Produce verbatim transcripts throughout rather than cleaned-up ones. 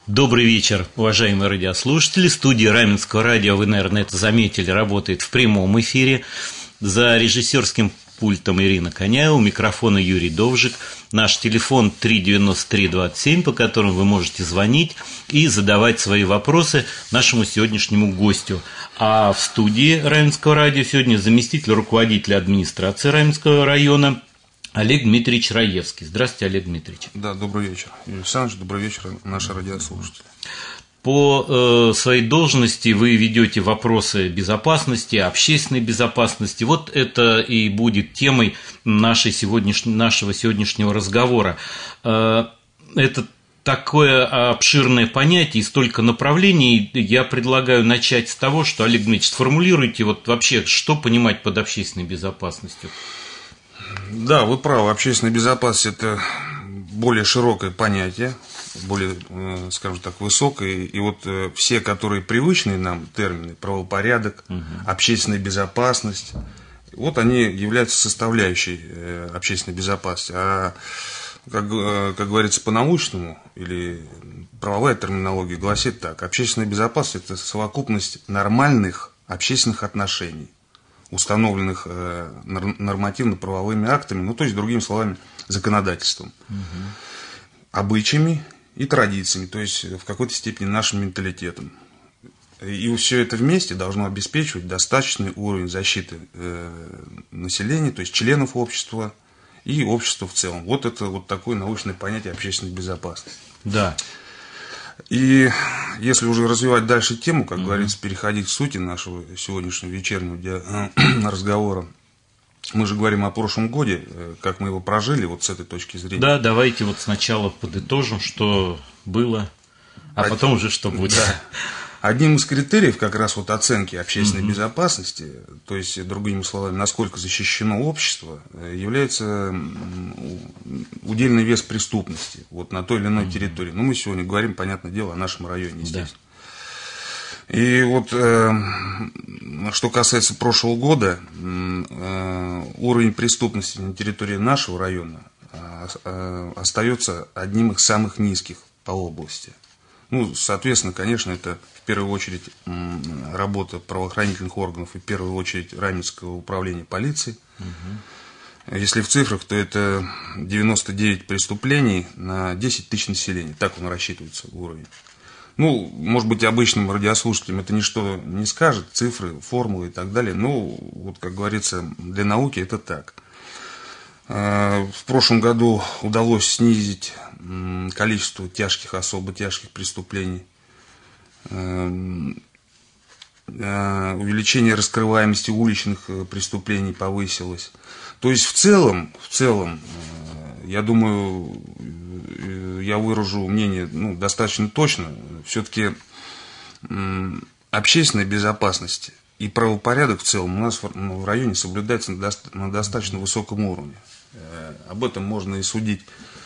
Добрый вечер, уважаемые радиослушатели. Студия Раменского радио, вы, наверное, это заметили, работает в прямом эфире. За режиссерским пультом Ирина Коняева, у микрофона Юрий Довжик. Наш телефон три девяносто три двадцать семь, по которому вы можете звонить и задавать свои вопросы нашему сегодняшнему гостю. А в студии Раменского радио сегодня заместитель руководителя администрации Раменского района Олег Дмитриевич Раевский. Здравствуйте, Олег Дмитриевич. Да, добрый вечер. Юрий Александрович, добрый вечер, наши радиослушатели. По э, своей должности вы ведете вопросы безопасности, общественной безопасности. Вот это и будет темой нашей сегодняш... нашего сегодняшнего разговора. Э, это такое обширное понятие и столько направлений. Я предлагаю начать с того, что, Олег Дмитриевич, сформулируйте вот вообще, что понимать под общественной безопасностью. Да, вы правы, общественная безопасность – это более широкое понятие, более, скажем так, высокое. И вот все, которые привычные нам термины – правопорядок, угу. общественная безопасность, вот они являются составляющей общественной безопасности. А, как, как говорится по-научному, или правовая терминология гласит так: общественная безопасность – это совокупность нормальных общественных отношений, установленных э, нормативно-правовыми актами, ну, то есть, другими словами, законодательством, угу. обычаями и традициями, то есть, в какой-то степени нашим менталитетом. И все это вместе должно обеспечивать достаточный уровень защиты э, населения, то есть, членов общества и общества в целом. Вот это вот такое научное понятие общественной безопасности. Да. И если уже развивать дальше тему, как mm-hmm. говорится, переходить к сути нашего сегодняшнего вечернего разговора, мы же говорим о прошлом годе, как мы его прожили, вот с этой точки зрения. Да, давайте вот сначала подытожим, что было, а Од... потом уже что будет. Да. Одним из критериев как раз вот оценки общественной mm-hmm. безопасности, то есть, другими словами, насколько защищено общество, является удельный вес преступности вот на той или иной mm-hmm. территории. Ну, мы сегодня говорим, понятное дело, о нашем районе, естественно. Да. И вот, э, что касается прошлого года, э, уровень преступности на территории нашего района э, остается одним из самых низких по области. Ну, соответственно, конечно, это в первую очередь работа правоохранительных органов и в первую очередь Раменского управления полиции. Угу. Если в цифрах, то это девяносто девять преступлений на десять тысяч населения. Так он рассчитывается, уровень. Ну, может быть, обычным радиослушателям это ничто не скажет, цифры, формулы и так далее. Но, вот, как говорится, для науки это так. В прошлом году удалось снизить количество тяжких, особо тяжких преступлений. Увеличение раскрываемости уличных преступлений повысилось. То есть в целом, в целом, я думаю, я выражу мнение, ну, достаточно точно, все-таки общественная безопасность и правопорядок в целом у нас в районе соблюдается на достаточно высоком уровне. Об этом можно и судить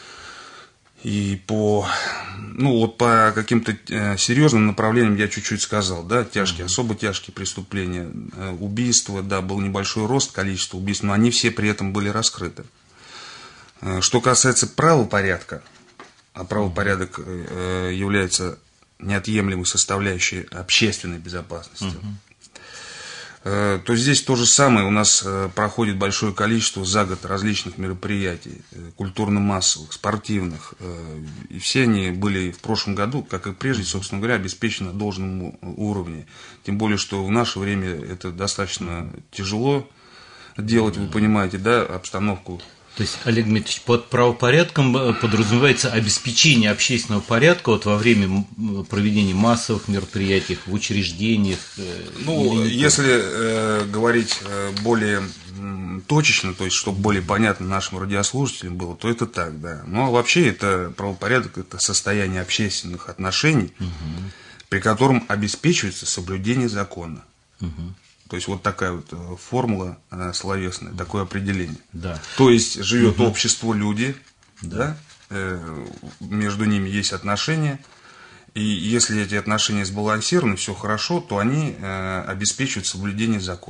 и по, ну, вот по каким-то серьезным направлениям я чуть-чуть сказал, да, тяжкие, особо тяжкие преступления, убийства, да, был небольшой рост количества убийств, но они все при этом были раскрыты. Что касается правопорядка, а правопорядок является неотъемлемой составляющей общественной безопасности, uh-huh. то здесь то же самое. У нас проходит большое количество за год различных мероприятий, культурно-массовых, спортивных. И все они были в прошлом году, как и прежде, собственно говоря, обеспечены на должном уровне. Тем более, что в наше время это достаточно тяжело делать, вы понимаете, да, обстановку. То есть, Олег Дмитриевич, под правопорядком подразумевается обеспечение общественного порядка вот во время проведения массовых мероприятий в учреждениях? Ну, если э, говорить более точечно, то есть, чтобы более понятно нашим радиослушателям было, то это так, да. Но вообще это правопорядок, это состояние общественных отношений, угу. при котором обеспечивается соблюдение закона. Угу. То есть, вот такая вот формула э, словесная, такое определение. Да. То есть, живет угу. общество, люди, да. Да, э, между ними есть отношения, и если эти отношения сбалансированы, все хорошо, то они э, обеспечивают соблюдение закона.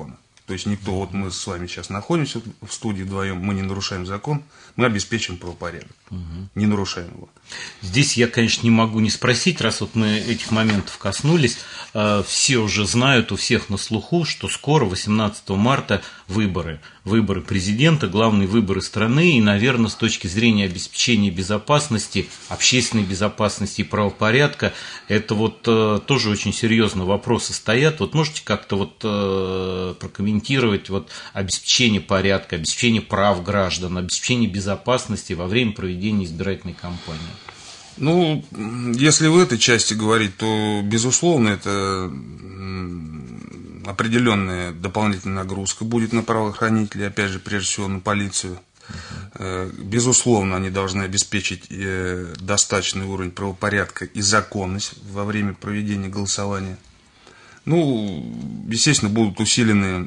То есть никто, вот мы с вами сейчас находимся в студии вдвоем, мы не нарушаем закон, мы обеспечим правопорядок, угу. не нарушаем его. Здесь я, конечно, не могу не спросить, раз вот мы этих моментов коснулись, все уже знают, у всех на слуху, что скоро, восемнадцатого марта, выборы. Выборы президента, главные выборы страны, и, наверное, с точки зрения обеспечения безопасности, общественной безопасности и правопорядка, это вот тоже очень серьезные вопросы стоят. Вот можете как-то вот прокомментировать вот обеспечение порядка, обеспечение прав граждан, обеспечение безопасности во время проведения избирательной кампании? Ну, если в этой части говорить, то, безусловно, это определенная дополнительная нагрузка будет на правоохранителей, опять же, прежде всего на полицию. Uh-huh. Безусловно, они должны обеспечить достаточный уровень правопорядка и законность во время проведения голосования. Ну, естественно, будут усилены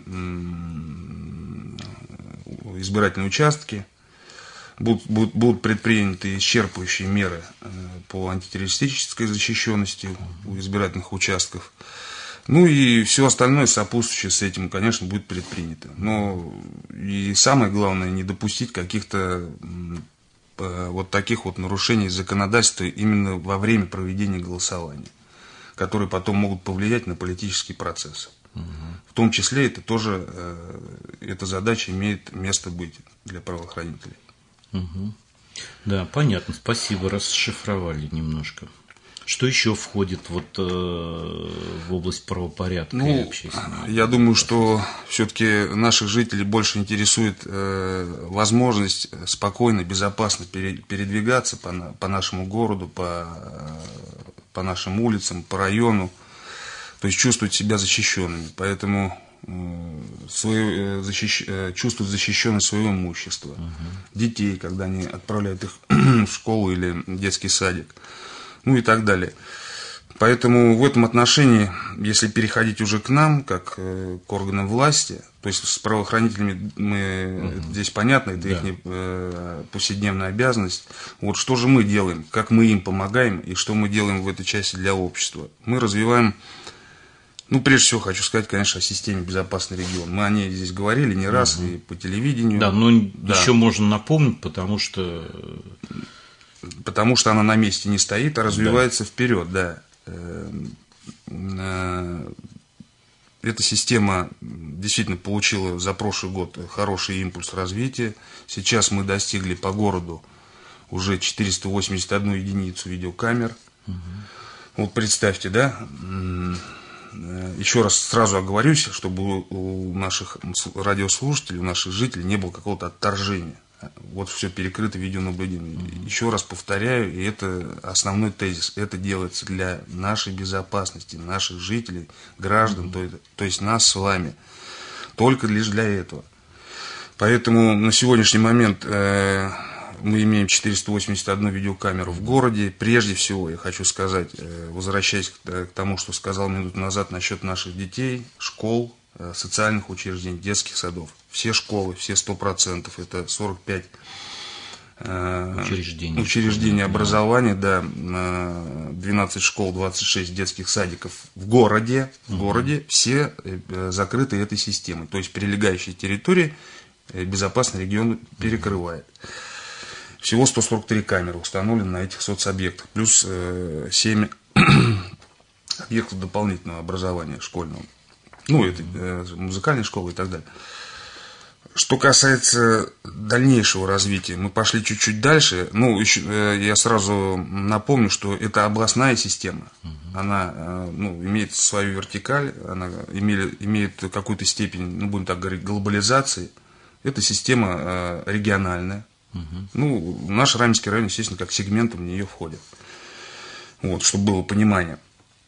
избирательные участки. Будут, будут, будут предприняты исчерпывающие меры по антитеррористической защищенности у избирательных участков. Ну и все остальное сопутствующее с этим, конечно, будет предпринято. Но и самое главное, не допустить каких-то вот таких вот нарушений законодательства именно во время проведения голосования, которые потом могут повлиять на политический процесс. Угу. В том числе это тоже, эта задача имеет место быть для правоохранителей. Угу. Да, понятно, спасибо, расшифровали немножко. Что еще входит вот, э, в область правопорядка ну, и общественного? Я думаю, что все-таки наших жителей больше интересует э, возможность спокойно, безопасно передвигаться по, по нашему городу, по, по нашим улицам, по району, то есть чувствовать себя защищенными. Поэтому свое, защищ, чувствуют защищенность своего имущества, угу. детей, когда они отправляют их в школу или детский садик, ну и так далее. Поэтому в этом отношении, если переходить уже к нам, как к органам власти, то есть с правоохранителями мы, угу. здесь понятно, это да. их э, повседневная обязанность. Вот что же мы делаем, как мы им помогаем и что мы делаем в этой части для общества. Мы развиваем. Ну, прежде всего, хочу сказать, конечно, о системе «Безопасный регион». Мы о ней здесь говорили не раз, угу. и по телевидению. Да, но да. еще можно напомнить, потому что... Потому что она на месте не стоит, а развивается да. вперед, да. Эта система действительно получила за прошлый год хороший импульс развития. Сейчас мы достигли по городу уже четыреста восемьдесят одну единицу видеокамер. Угу. Вот представьте, да... Еще раз сразу оговорюсь, чтобы у наших радиослушателей, у наших жителей не было какого-то отторжения. Вот все перекрыто видеонаблюдением. Mm-hmm. Еще раз повторяю, и это основной тезис. Это делается для нашей безопасности, наших жителей, граждан, mm-hmm. то, то есть нас с вами. Только лишь для этого. Поэтому на сегодняшний момент... Э, мы имеем четыреста восемьдесят одну видеокамеру в городе. Прежде всего, я хочу сказать, возвращаясь к тому, что сказал минуту назад насчет наших детей, школ, социальных учреждений, детских садов. Все школы, все сто процентов, это сорок пять учреждений, учреждений образования, да, двенадцать школ, двадцать шесть детских садиков в городе, в городе все закрыты этой системой. То есть прилегающие территории безопасный регион перекрывает. Всего сто сорок три камеры установлены на этих соцобъектах, плюс э, семь объектов дополнительного образования школьного. Ну, это э, музыкальная школа и так далее. Что касается дальнейшего развития, мы пошли чуть-чуть дальше. Ну, еще, э, я сразу напомню, что это областная система. Она э, ну, имеет свою вертикаль, она имеет, имеет какую-то степень, ну, будем так говорить, глобализации. Это система э, региональная. Угу. Ну, наш Раменский район, естественно, как сегментом в нее входит. Вот, чтобы было понимание.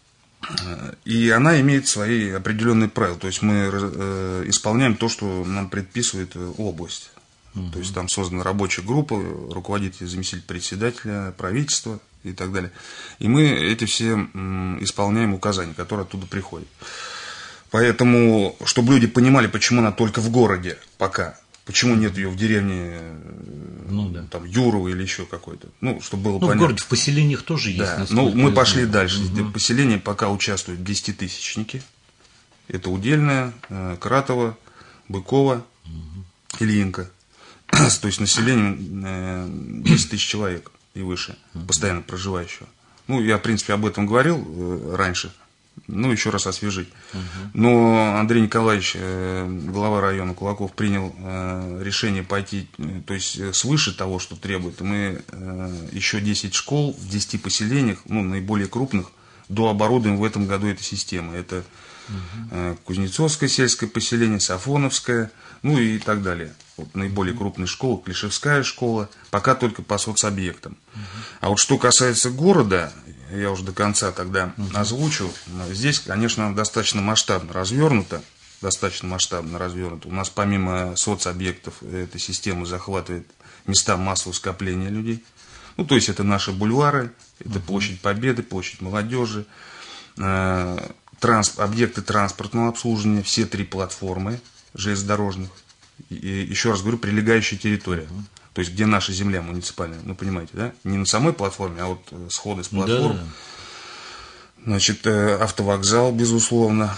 И она имеет свои определенные правила. То есть мы э, исполняем то, что нам предписывает область. Угу. То есть там создана рабочая группа, руководитель, заместитель председателя, правительства и так далее. И мы эти все м, исполняем указания, которые оттуда приходят. Поэтому, чтобы люди понимали, почему она только в городе пока. Почему нет ее в деревне, ну, да. там, Юрова или еще какой-то. Ну, чтобы было ну, понятно. В городе, в поселениях тоже есть. Да. Ну, мы пошли дальше. Угу. В поселении пока участвуют десятитысячники. Это Удельное, Кратово, Быкова, угу. Ильинка. То есть населением десять тысяч человек и выше, постоянно проживающего. Ну, я, в принципе, об этом говорил раньше, ну, еще раз освежить. Uh-huh. Но Андрей Николаевич, глава района Кулаков, принял решение пойти, то есть свыше того, что требует. Мы еще десять школ в десяти поселениях, ну, наиболее крупных, дооборудуем в этом году этой системы. Это uh-huh. Кузнецовское сельское поселение, Сафоновское, ну и так далее. Вот наиболее крупные школы, Клишевская школа, пока только по соцобъектам. Uh-huh. А вот что касается города, я уже до конца тогда uh-huh. озвучу, здесь, конечно, достаточно масштабно развернуто, достаточно масштабно развернуто. У нас помимо соцобъектов эта система захватывает места массового скопления людей. Ну, то есть это наши бульвары, это uh-huh. площадь Победы, площадь Молодежи, э, транс, объекты транспортного обслуживания, все три платформы железнодорожных. И, еще раз говорю, прилегающая территория. Uh-huh. То есть, где наша земля муниципальная, ну, понимаете, да? Не на самой платформе, а вот сходы с платформ. Да. Значит, автовокзал, безусловно.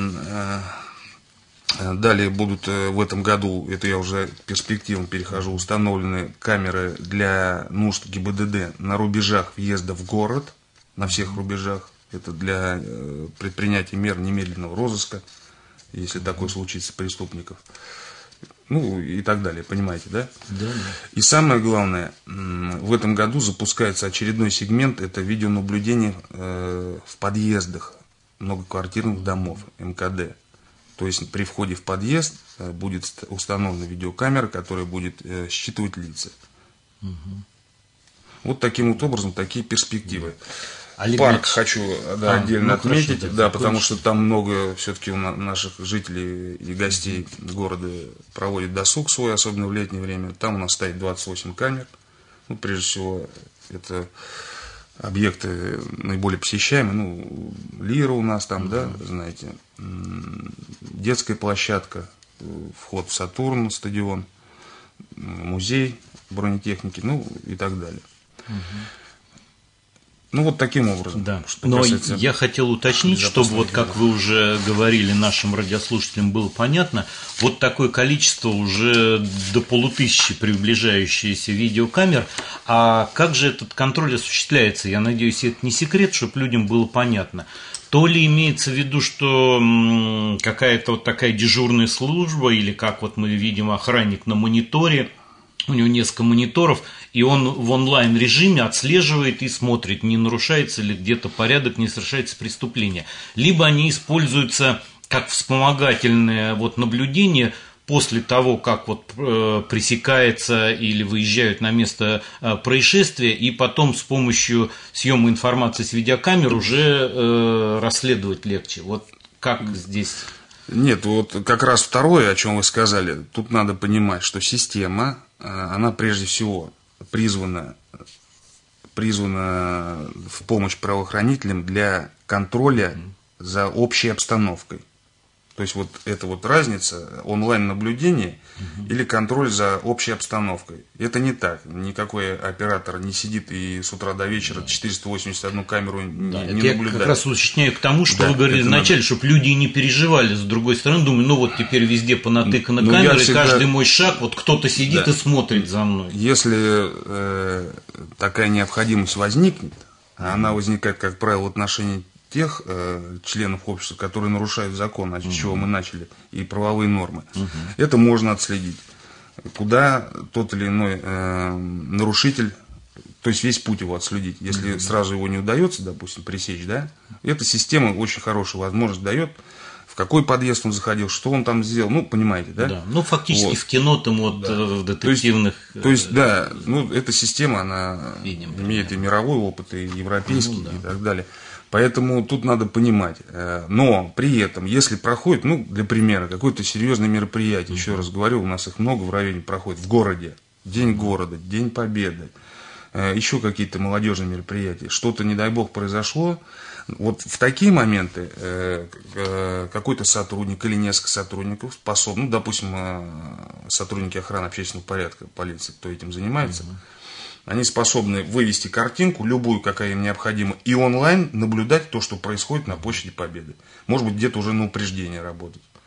Далее будут в этом году, это я уже перспективно перехожу, установлены камеры для нужд ГИБДД на рубежах въезда в город, на всех рубежах. Это для предпринятия мер немедленного розыска, если такое случится, преступников. Ну и так далее, понимаете, да? Да, да. И самое главное, в этом году запускается очередной сегмент, это видеонаблюдение в подъездах многоквартирных домов, эм ка дэ. То есть при входе в подъезд будет установлена видеокамера, которая будет считывать лица. Угу. Вот таким вот образом, такие перспективы. Олег Парк Ильич. хочу да, а, отдельно ну, отметить, хорошо, да, потому что там много все-таки у наших жителей и гостей города проводят досуг свой, особенно в летнее время. Там у нас стоит двадцать восемь камер. Ну, прежде всего, это объекты наиболее посещаемые. Ну, Лира у нас там, uh-huh. да, знаете, детская площадка, вход в Сатурн, стадион, музей бронетехники, ну и так далее. Uh-huh. Ну, вот таким образом. Да. Но я хотел уточнить, чтобы, вот как вы уже говорили, нашим радиослушателям было понятно, вот такое количество уже до полутысячи приближающихся видеокамер, а как же этот контроль осуществляется? Я надеюсь, это не секрет, чтобы людям было понятно. То ли имеется в виду, что какая-то вот такая дежурная служба, или как вот мы видим охранник на мониторе, у него несколько мониторов, и он в онлайн-режиме отслеживает и смотрит, не нарушается ли где-то порядок, не совершается преступление. Либо они используются как вспомогательное вот наблюдение после того, как вот э, пресекается или выезжают на место э, происшествия, и потом с помощью съема информации с видеокамер уже э, расследовать легче. Вот как здесь... Нет, вот как раз второе, о чем вы сказали, тут надо понимать, что система, она прежде всего призвана, призвана в помощь правоохранителям для контроля за общей обстановкой. То есть вот эта вот разница, онлайн-наблюдение угу. или контроль за общей обстановкой. Это не так. Никакой оператор не сидит и с утра до вечера четыреста восемьдесят одну камеру да, не, не я наблюдает. Я как раз уточняю к тому, что да, вы говорили вначале, надо... чтобы люди не переживали. С другой стороны, думаю, ну вот теперь везде понатыканы ну, камеры, всегда... каждый мой шаг, вот кто-то сидит да. и смотрит за мной. Если э, такая необходимость возникнет, а она возникает, как правило, в отношении тех э, членов общества, которые нарушают закон, с чего мы начали, и правовые нормы. Uh-huh. Это можно отследить. Куда тот или иной э, нарушитель, то есть весь путь его отследить. Если uh-huh. сразу его не удается, допустим, пресечь, да, эта система очень хорошую возможность дает, в какой подъезд он заходил, что он там сделал, ну, понимаете, да? Да. Ну, фактически вот. В кино там вот да. в детективных... То есть, то есть, да, ну, эта система, она Видим, имеет да. и мировой опыт, и европейский, ну, да. и так далее. Поэтому тут надо понимать. Но при этом, если проходит, ну, для примера, какое-то серьезное мероприятие, еще раз говорю, у нас их много в районе проходит, в городе, День города, День Победы, еще какие-то молодежные мероприятия, что-то, не дай бог, произошло, вот в такие моменты какой-то сотрудник или несколько сотрудников способны, ну, допустим, сотрудники охраны общественного порядка, полиции, кто этим занимается, они способны вывести картинку, любую, какая им необходима, и онлайн наблюдать то, что происходит на площади Победы. Может быть, где-то уже на упреждение работать. То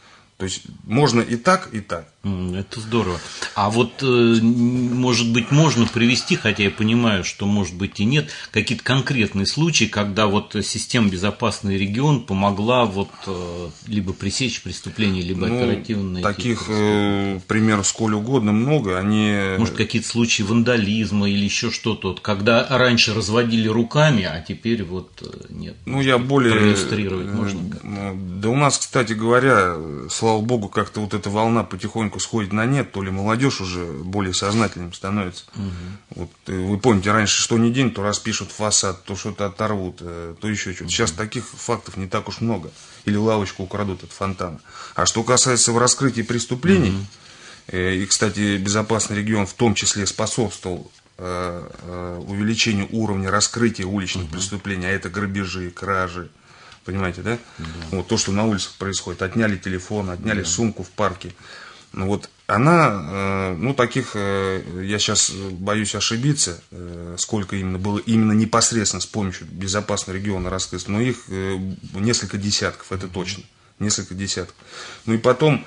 То есть можно и так, и так. Это здорово. А вот, может быть, можно привести, хотя я понимаю, что, может быть, и нет, какие-то конкретные случаи, когда вот система «Безопасный регион» помогла вот либо пресечь преступление, либо ну, оперативно найти. Таких э, примеров сколь угодно много. Они... Может, какие-то случаи вандализма или еще что-то, вот, когда раньше разводили руками, а теперь вот нет. Ну, я более... Проиллюстрировать можно? Да у нас, кстати говоря, слава богу, как-то вот эта волна потихоньку сходит на нет, то ли молодежь уже более сознательным становится. Угу. Вот, вы помните, раньше что ни день, то распишут фасад, то что-то оторвут, то еще что-то. Сейчас таких фактов не так уж много. Или лавочку украдут от фонтана. А что касается раскрытия преступлений, угу. и, кстати, «Безопасный регион» в том числе способствовал увеличению уровня раскрытия уличных угу. преступлений, а это грабежи, кражи. Понимаете, да? Да. Вот то, что на улицах происходит. Отняли телефон, отняли да. сумку в парке. Ну, вот она, ну, таких, я сейчас боюсь ошибиться, сколько именно было именно непосредственно с помощью «Безопасного региона» раскрыто, но их несколько десятков, это точно. Несколько десятков. Ну и потом,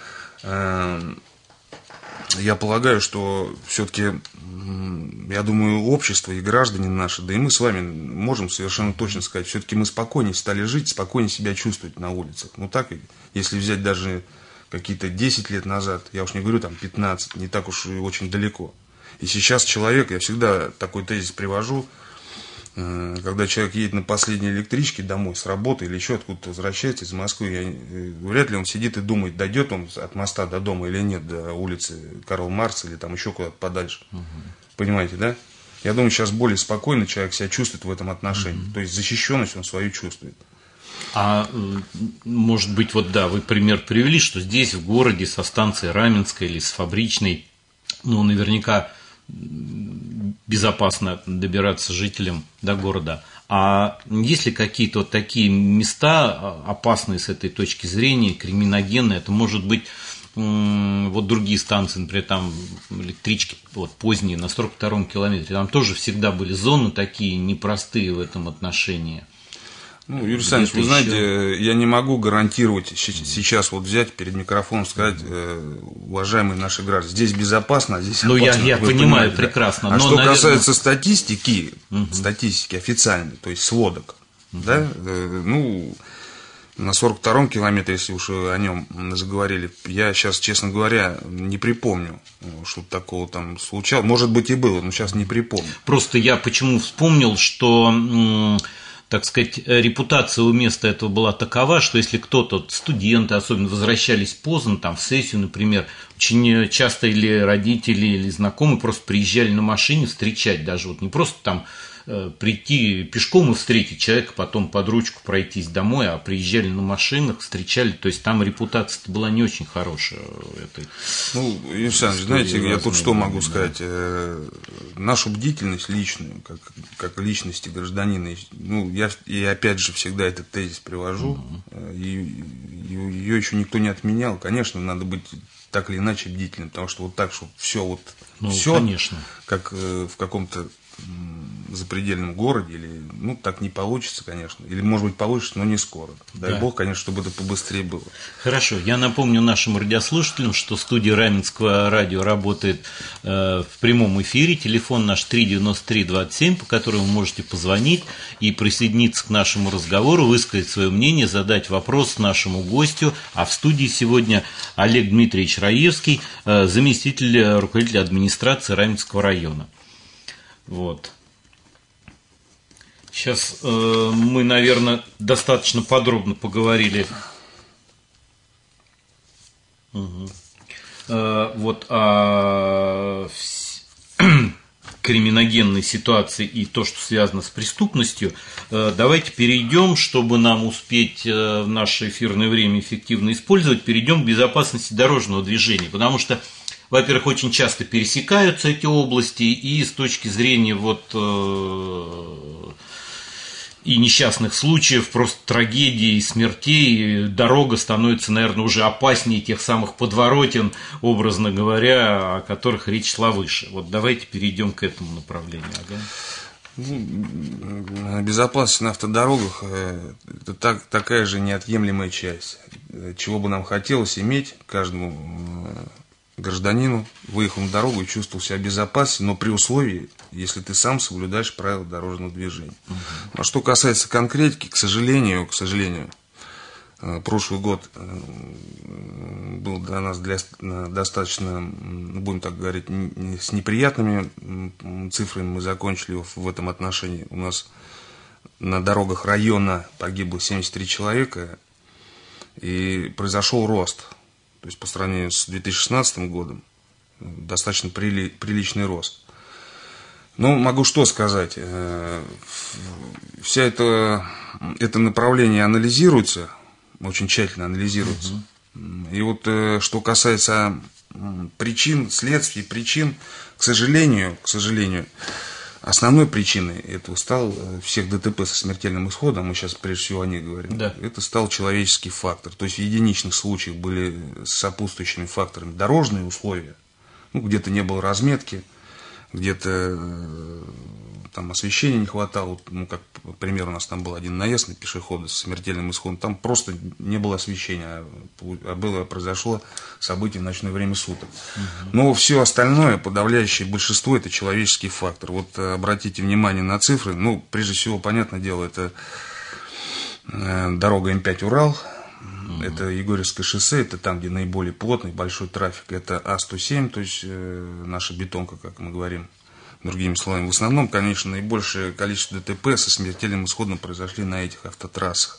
я полагаю, что все-таки, я думаю, общество и граждане наши, да и мы с вами можем совершенно точно сказать, все-таки мы спокойнее стали жить, спокойнее себя чувствовать на улицах. Ну так ведь, если взять даже какие-то десять лет назад, я уж не говорю там пятнадцать, не так уж и очень далеко. И сейчас человек, я всегда такой тезис привожу, когда человек едет на последней электричке домой с работы или еще откуда-то возвращается из Москвы, я, вряд ли он сидит и думает, дойдет он от моста до дома или нет, до улицы Карла Маркса или там еще куда-то подальше. Угу. Понимаете, да? Я думаю, сейчас более спокойно человек себя чувствует в этом отношении. Угу. То есть защищенность он свою чувствует. А может быть, вот да, вы пример привели, что здесь в городе со станции Раменской или с Фабричной, ну, наверняка безопасно добираться жителям до города. А есть ли какие-то вот такие места опасные с этой точки зрения, криминогенные? Это может быть вот другие станции, например, там электрички вот, поздние на сорок втором километре, там тоже всегда были зоны такие непростые в этом отношении. Ну, Юрий Александрович, вы знаете, я не могу гарантировать сейчас вот взять перед микрофоном сказать, э, уважаемые наши граждане, здесь безопасно, а здесь ну, опасно. Ну, я, я понимаю прекрасно. А но, что наверное... касается статистики, угу. статистики официальной, то есть сводок, угу. да, э, ну, на сорок втором километре, если уж о нем заговорили, я сейчас, честно говоря, не припомню, что такого там случалось. Может быть и было, но сейчас не припомню. Просто я почему вспомнил, что... так сказать, репутация у места этого была такова, что если кто-то, студенты особенно, возвращались поздно, там, в сессию, например, очень часто или родители, или знакомые просто приезжали на машине встречать, даже вот не просто там э, прийти пешком и встретить человека, потом под ручку пройтись домой, а приезжали на машинах, встречали, то есть там репутация была не очень хорошая. Этой ну, Юрий Александрович, знаете, я тут что могу сказать, э, нашу бдительность личную, как, как личности гражданина, ну, я и опять же всегда этот тезис привожу, uh-huh. и, и ее еще никто не отменял. Конечно, надо быть так или иначе бдительным, потому что вот так, что все вот ну, все, конечно. Как э, в каком-то запредельном городе, или, ну, так не получится, конечно, или, может быть, получится, но не скоро. Дай да. бог, конечно, чтобы это побыстрее было. Хорошо, я напомню нашим радиослушателям, что студия Раменского радио работает э, в прямом эфире, телефон наш три девяносто три двадцать семь, по которому вы можете позвонить и присоединиться к нашему разговору, высказать свое мнение, задать вопрос нашему гостю, а в студии сегодня Олег Дмитриевич Раевский, э, заместитель руководителя администрации Раменского района. Вот. Сейчас э, мы, наверное, достаточно подробно поговорили угу. э, вот о криминогенной ситуации и то, что связано с преступностью. Э, давайте перейдем, чтобы нам успеть э, наше эфирное время эффективно использовать, перейдем к безопасности дорожного движения, потому что во-первых, очень часто пересекаются эти области, и с точки зрения вот, э, и несчастных случаев, просто трагедий, смертей, дорога становится, наверное, уже опаснее тех самых подворотен, образно говоря, о которых речь шла выше. Вот давайте перейдем к этому направлению. Ага. Безопасность на автодорогах – это так, такая же неотъемлемая часть. чего бы нам хотелось иметь каждому гражданину, выехал на дорогу и чувствовал себя безопаснее, но при условии, если ты сам соблюдаешь правила дорожного движения. Uh-huh. А что касается конкретики, к сожалению, к сожалению, прошлый год был для нас для, достаточно, будем так говорить, с неприятными цифрами. Мы закончили в этом отношении. У нас на дорогах района погибло семьдесят три человека, и произошел рост. То есть по сравнению с две тысячи шестнадцатым годом достаточно прили, приличный рост. Но могу что сказать. Вся это, это направление анализируется, очень тщательно анализируется. Uh-huh. И вот что касается причин, следствий, причин, к сожалению, к сожалению, основной причиной этого стал всех ДТП со смертельным исходом, мы сейчас прежде всего о них говорим, да. Это стал человеческий фактор. То есть в единичных случаях были сопутствующими факторами дорожные условия, ну, где-то не было разметки, где-то там освещения не хватало. Ну, как пример, у нас там был один наезд на пешехода со смертельным исходом, там просто не было освещения, а было, произошло событие в ночное время суток. Угу. Но все остальное, подавляющее большинство, это человеческий фактор. Вот обратите внимание на цифры. Ну, прежде всего, понятное дело, это дорога эм пять Урал, угу. Это Егорьевское шоссе, это там, где наиболее плотный, большой трафик, это А сто семь, то есть наша бетонка, как мы говорим. Другими словами, в основном, конечно, наибольшее количество ДТП со смертельным исходом произошли на этих автотрассах.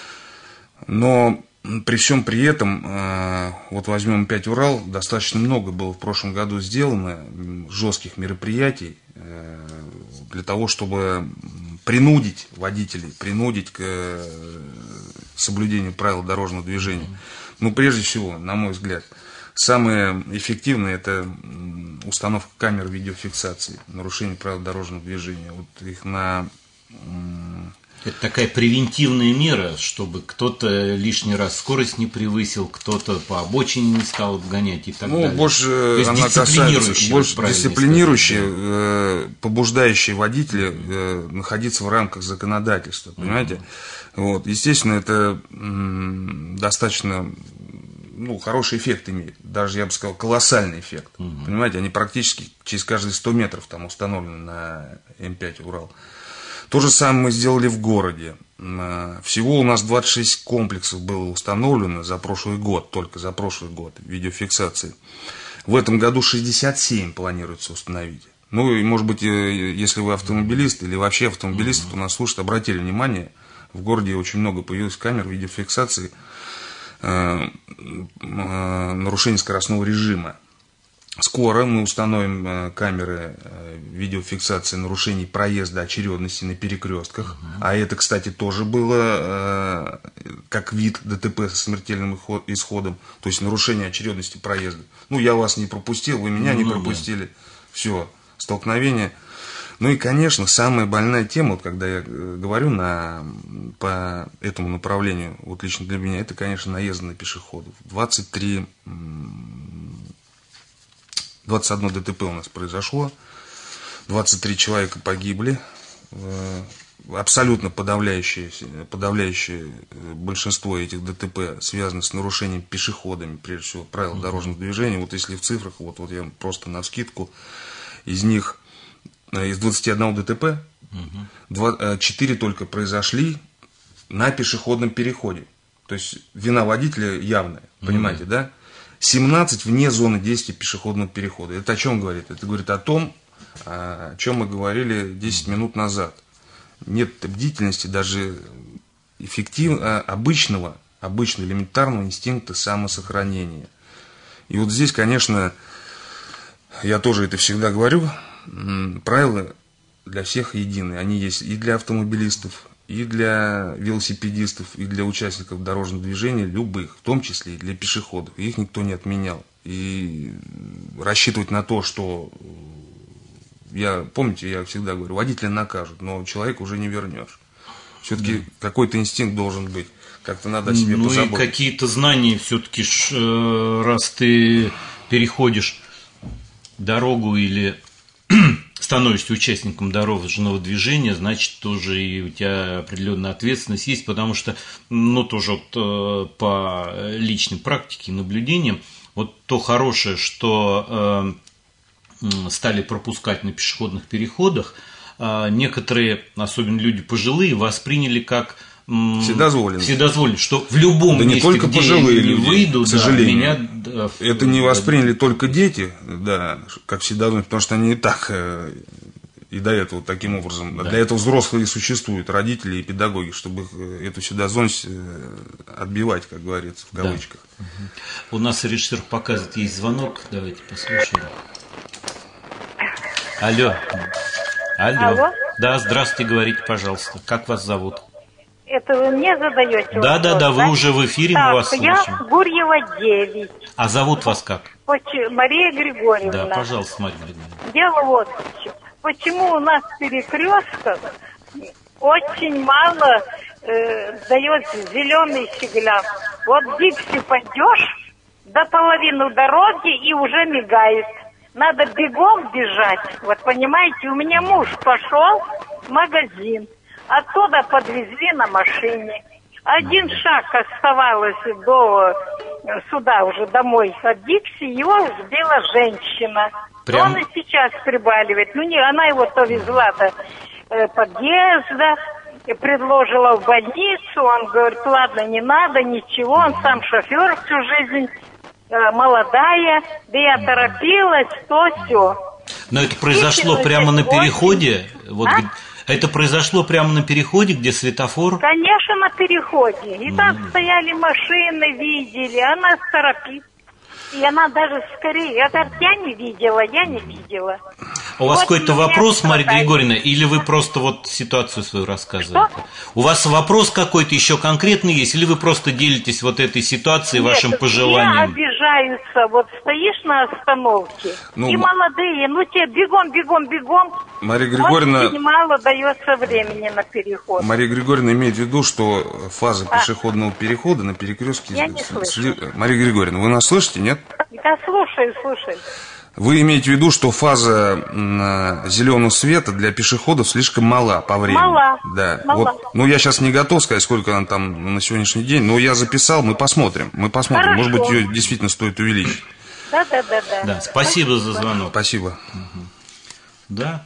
Но при всем при этом, вот возьмем эм пять Урал, достаточно много было в прошлом году сделано жестких мероприятий для того, чтобы принудить водителей, принудить к соблюдению правил дорожного движения. Ну, прежде всего, на мой взгляд, самое эффективное – это установка камер видеофиксации, нарушение правил дорожного движения. Вот их на... Это такая превентивная мера, чтобы кто-то лишний раз скорость не превысил, кто-то по обочине не стал обгонять и так ну, далее. Больше она касается, больше дисциплинирующая, э, побуждающая водителя э, находиться в рамках законодательства, понимаете? Mm-hmm. Вот, естественно, это м, достаточно... Ну, хороший эффект имеет, даже, я бы сказал, колоссальный эффект. Угу. Понимаете, они практически через каждые сто метров там установлены на эм пять Урал. То же самое мы сделали в городе. Всего у нас двадцать шесть комплексов было установлено за прошлый год, только за прошлый год, видеофиксации. В этом году шестьдесят семь планируется установить. Ну, и, может быть, если вы автомобилист или вообще автомобилист, кто нас слушает, обратили внимание, в городе очень много появилось камер видеофиксации нарушение скоростного режима. Скоро мы установим камеры видеофиксации нарушений проезда очередности на перекрестках. Uh-huh. А это, кстати, тоже было как вид ДТП со смертельным исходом. То есть нарушение очередности проезда. Ну, я вас не пропустил, вы меня не пропустили. Все, столкновение. Ну и, конечно, самая больная тема, вот когда я говорю на, по этому направлению, вот лично для меня, это, конечно, наезды на пешеходов. двадцать три, двадцать одно ДТП у нас произошло, двадцать три человека погибли, абсолютно подавляющее, подавляющее большинство этих ДТП связано с нарушением пешеходами, прежде всего, правил дорожного движения. Вот если в цифрах, вот, вот я просто навскидку, из них... Из двадцати одного ДТП угу. четыре только произошли на пешеходном переходе. То есть вина водителя явная, понимаете, угу. да? семнадцать вне зоны действия пешеходного перехода. Это о чем говорит? Это говорит о том, о чем мы говорили десять минут назад. Нет бдительности, даже эффективного, обычного, обычного элементарного инстинкта самосохранения. И вот здесь, конечно, я тоже это всегда говорю, правила для всех единые. Они есть и для автомобилистов, и для велосипедистов, и для участников дорожного движения, любых, в том числе и для пешеходов. Их никто не отменял. И рассчитывать на то, что... Я, помните, я всегда говорю, водителя накажут, но человека уже не вернешь. Все-таки да. какой-то инстинкт должен быть. Как-то надо о себе ну позаботиться. Ну и какие-то знания все-таки, раз ты переходишь дорогу или становишься участником дорожного движения, значит, тоже и у тебя определенная ответственность есть, потому что, ну, тоже вот по личной практике и наблюдениям, вот то хорошее, что э, стали пропускать на пешеходных переходах, э, некоторые, особенно люди пожилые, восприняли как вседозволенно. Вседозволенно, что в любом да месте, не только где пожилые я не люди, выйду, к сожалению. Да, меня, да, это не восприняли только дети, да, как вседозволенно, потому что они и так и до этого таким образом. Да. Для этого взрослые существуют, родители и педагоги, чтобы эту вседозволенность отбивать, как говорится, в кавычках. Да. Угу. У нас режиссер показывает, есть звонок, давайте послушаем. Алло. Алло. Алло. Да, здравствуйте, говорите, пожалуйста. Как вас зовут? Это вы мне задаете вопрос? Да, да, да, вы уже в эфире, так, мы вас слышим. Я Гурьева девять. А зовут вас как? Мария Григорьевна. Да, пожалуйста, Мария Григорьевна. Дело вот в чем. Почему у нас перекрестков очень мало э, дает зеленый сигнал. Вот в Дикси пойдешь до половины дороги и уже мигает. Надо бегом бежать. Вот понимаете, у меня муж пошел в магазин. Оттуда подвезли на машине. Один шаг оставалось до сюда, уже домой от Дикси, его сбила женщина. Прям... Он и сейчас прибаливает. Ну, не, она его то везла до э, подъезда, и предложила в больницу. Он говорит, ладно, не надо, ничего. Он сам шофер всю жизнь, э, молодая. Да я торопилась, то все. Но это произошло и прямо на переходе? Вот, а? Это произошло прямо на переходе, где светофор? Конечно, на переходе. И mm. там стояли машины, видели. Она торопит. И она даже скорее. Я говорю, я не видела, я не видела. У вас вот какой-то вопрос, Мария Григорьевна, или вы просто вот ситуацию свою рассказываете? Что? У вас вопрос какой-то еще конкретный есть, или вы просто делитесь вот этой ситуацией, Нет, вашим пожеланием? Все обижаются. Вот стоишь на остановке, ну, и молодые, ну тебе бегом, бегом, бегом. Мария Григорьевна... Очень мало дается времени на переход. Мария Григорьевна имеет в виду, что фаза а? пешеходного перехода на перекрестке... Я не слышу. Мария Григорьевна, вы нас слышите, нет? Я слушаю, слушаю. Вы имеете в виду, что фаза зеленого света для пешеходов слишком мала по времени? Мала. Да. Мала. Вот, ну, я сейчас не готов сказать, сколько она там на сегодняшний день, но я записал, мы посмотрим. Мы посмотрим. Хорошо. Может быть, ее действительно стоит увеличить. Да, да, да, да. Да, спасибо за звонок. Спасибо. Угу. Да.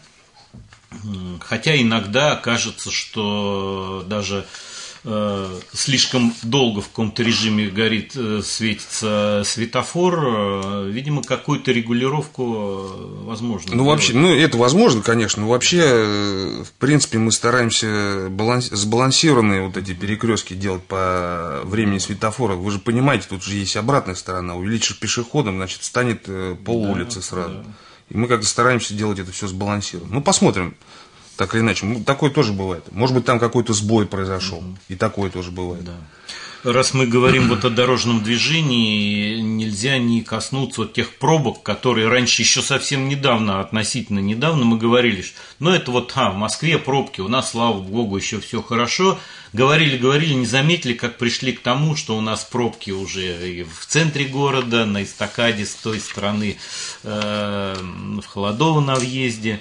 Хотя иногда кажется, что даже э, слишком долго в каком-то режиме горит, э, светится светофор, э, видимо, какую-то регулировку возможно. Ну, вообще, ну, это возможно, конечно, но вообще, в принципе, мы стараемся баланс, сбалансированные вот эти перекрестки делать по времени светофора. Вы же понимаете, тут же есть обратная сторона. Увеличишь пешеходом, значит, станет пол улицы да, сразу. Да. И мы как-то стараемся делать это все сбалансированно. Ну, посмотрим, так или иначе. Такое тоже бывает. Может быть, там какой-то сбой произошел. Угу. И такое тоже бывает. Да. Раз мы говорим вот о дорожном движении, нельзя не коснуться вот тех пробок, которые раньше, еще совсем недавно, относительно недавно мы говорили, что ну это вот, а, в Москве пробки, у нас, слава богу, еще все хорошо. Говорили, говорили, не заметили, как пришли к тому, что у нас пробки уже и в центре города, на эстакаде с той стороны, э, в Холодово на въезде.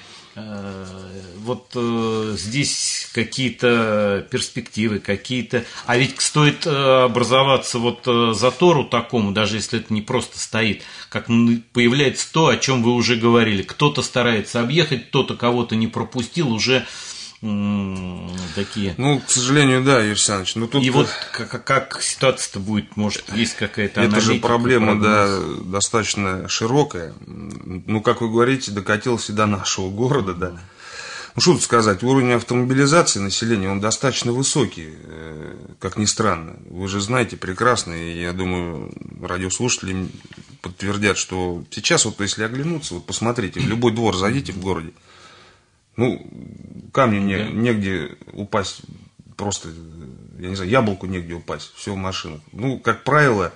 Вот э, здесь какие-то перспективы, какие-то... А ведь стоит образоваться вот затору такому, даже если это не просто стоит, как появляется то, о чем вы уже говорили. Кто-то старается объехать, кто-то кого-то не пропустил, уже м- такие... Ну, к сожалению, да, Юрий Александрович. Но тут... И вот как, как ситуация-то будет, может, есть какая-то аналитика? Это же проблема, да, достаточно широкая. Ну, как вы говорите, докатилась и до нашего города, да. Ну, что тут сказать, уровень автомобилизации населения, он достаточно высокий, как ни странно. Вы же знаете прекрасно, и я думаю, радиослушатели подтвердят, что сейчас вот если оглянуться, вот посмотрите, в любой двор зайдите в городе, ну, камню не, негде упасть, просто, я не знаю, яблоку негде упасть, все в машинах. Ну, как правило,